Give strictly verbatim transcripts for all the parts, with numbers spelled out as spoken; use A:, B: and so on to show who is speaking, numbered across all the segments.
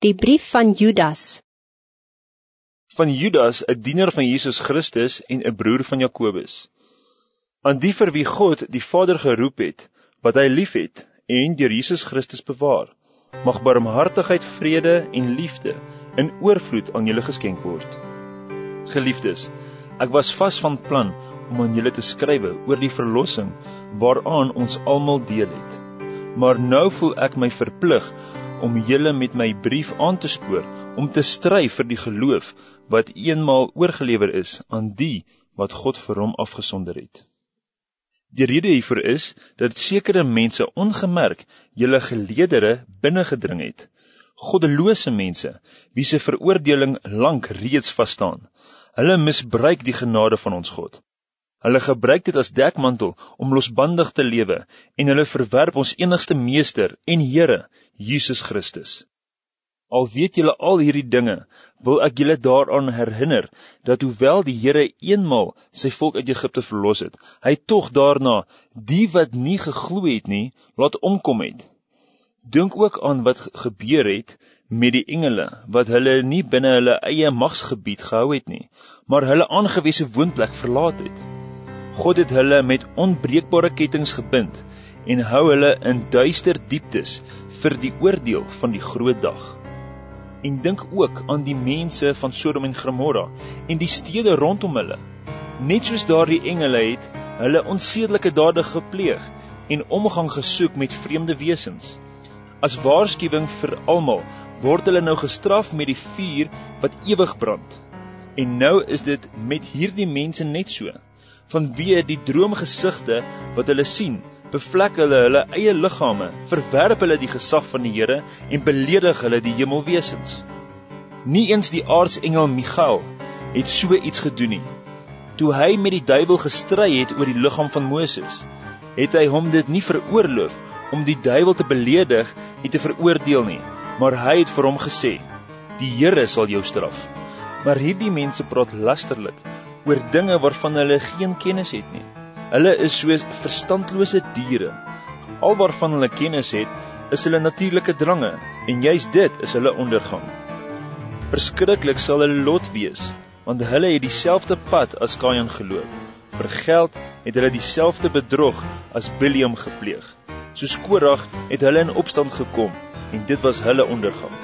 A: Die brief van Judas.
B: Van Judas, 'n dienaar van Jesus Christus en 'n broer van Jakobus. Aan die vir wie God die Vader geroep het, wat hy liefhet en deur Jesus Christus bewaar, mag barmhartigheid, vrede en liefde in oorvloed aan julle geskenk word. Geliefdes, ek was vas van plan om aan julle te skrywe oor die verlossing waaraan ons almal deel het. Maar nou voel ek my verplig om julle met my brief aan te spoor om te stry vir die geloof wat eenmaal oorgelewer is aan die wat God vir hom afgesonder het. Die rede hiervoor is dat sekere mense ongemerk julle geleedere binnengedring het, goddelose mense wie se veroordeling lank reeds vasstaan. Hulle misbruik die genade van ons God. Hulle gebruik dit as dekmantel om losbandig te lewe en hulle verwerp ons enigste meester en Here, Jesus Christus. Al weet julle al hierdie dinge, wil ek julle daaraan herinner dat hoewel die Here eenmaal sy volk uit Egipte verlos het, hy tog daarna die wat nie geglo het nie, laat omkom het. Dink ook aan wat gebeur het met die engele, wat hulle nie binne hulle eie magsgebied gehou het nie, maar hulle aangewese woonplek verlaat het. God het hulle met onbreekbare kettinge gebind en hou hulle in duister dieptes vir die oordeel van die groot dag. En dink ook aan die mense van Sodom en Gomorra en die stede rondom hulle. Net soos daardie engele het hulle onsedelike dade gepleeg en omgang gesoek met vreemde wesens. As waarskuwing vir almal word hulle nou gestraf met die vuur wat ewig brand. En nou is dit met hierdie mense net so. Vanweë die droomgesigte wat hulle sien, bevlek hulle hulle eie liggame, verwerp hulle die gesag van die Here en beledig hulle die hemelwesens. Nie eens die aartsengel Michael het so iets gedoen nie. Toe hy met die duiwel gestry het oor die liggaam van Moses, het hy hom dit nie veroorloof om die duiwel te beledig en te veroordeel nie, maar hy het vir hom gesê, die Here sal jou straf. Maar hierdie mense praat lasterlik oor dinge waarvan hulle geen kennis het nie. Hulle is soos verstandlose diere. Al waarvan hulle kennis het, is hulle natuurlike drange, en juist dit is hulle ondergang. Verskriklik sal hulle lot wees, want hulle het dieselfde pad as Kain geloop. Vir geld het hulle dieselfde bedrog as Biliam gepleeg. Soos Korag het hulle in opstand gekom, en dit was hulle ondergang.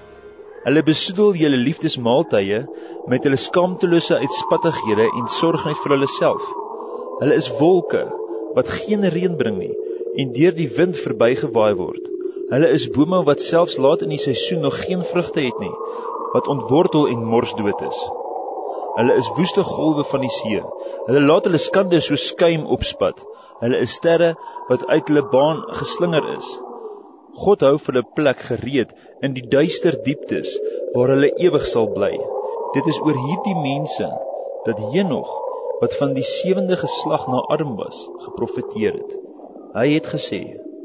B: Hulle besoedel julle liefdesmaaltye met hulle skaamtelose uitspattighede en sorg net vir hulle self. Hulle is wolke wat geen reën bring nie en deur die wind verbygewaai word. Hulle is bome wat selfs laat in die seisoen nog geen vrugte het nie, wat ontwortel en morsdood is. Hulle is woeste golwe van die see. Hulle laat hulle skande so skuim opspat. Hulle is sterre wat uit hulle baan geslinger is. God hou vir hulle plek gereed in die duister dieptes waar hulle ewig sal bly. Dit is oor hierdie mense dat Henog, wat van die sewende geslag na Adam was, geprofeteer het. Hy het gesê: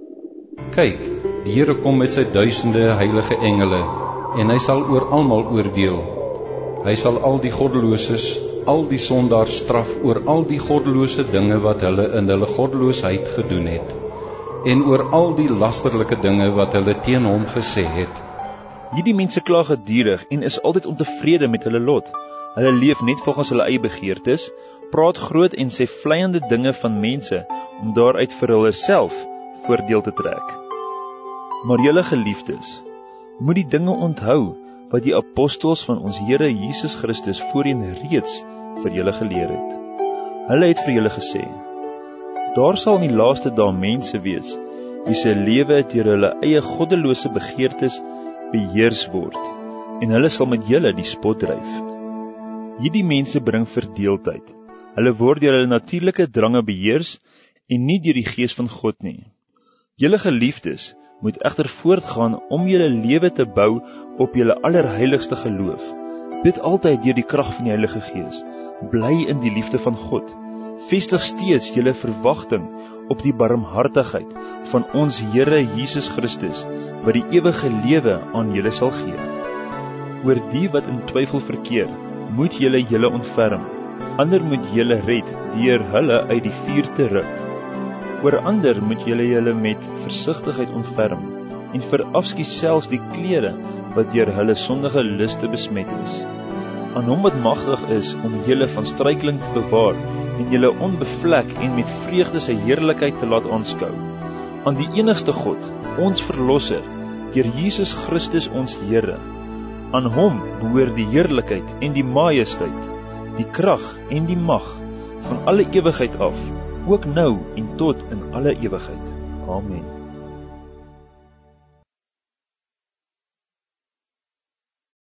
C: Kyk, die Here kom met sy duisende heilige engele, en hy sal oor almal oordeel. Hy sal al die goddeloses, al die sondaars straf oor al die goddelose dinge wat hulle in hulle goddeloosheid gedoen het, en oor al die lasterlike dinge wat hulle teen hom gesê het.
B: Hierdie mense kla gedurig en is altyd ontevrede met hulle lot. Hulle leef net volgens hulle eie begeertes, praat groot en sê vleiende dinge van mense om daaruit vir hulle self voordeel te trek. Maar julle geliefdes, moet die dinge onthou wat die apostels van ons Here Jesus Christus voorheen reeds vir julle geleer het. Hulle het vir julle gesê: daar sal in die laaste dae mense wees wie se lewe deur hulle eie goddelose begeertes beheers word, en hulle sal met julle die spot dryf. Hierdie mense bring verdeeldheid. Hulle word deur hulle natuurlike drange beheers en nie deur die Gees van God nie. Julle geliefdes moet egter voortgaan om julle lewe te bou op julle allerheiligste geloof. Bid altyd deur die krag van die Heilige Gees. Bly in die liefde van God. Vestig steeds julle verwagting op die barmhartigheid van ons Here Jesus Christus, wat die ewige lewe aan julle sal gee. Oor die wat in twyfel verkeer, moet julle julle ontferm. Ander moet julle red deur hulle uit die vuur te ruk. Oor ander moet julle julle met versigtigheid ontferm en verafskiet selfs die klere wat deur hulle sondige liste besmet is. Aan hom wat magtig is om julle van struikeling te bewaar en julle onbevlek en met vreugde sy heerlikheid te laat aanskou. Aan die enigste God, ons verlosser, deur Jesus Christus ons Here. Aan hom behoort die heerlikheid en die majesteit, die krag en die mag van alle ewigheid af, ook nou en tot in alle ewigheid. Amen.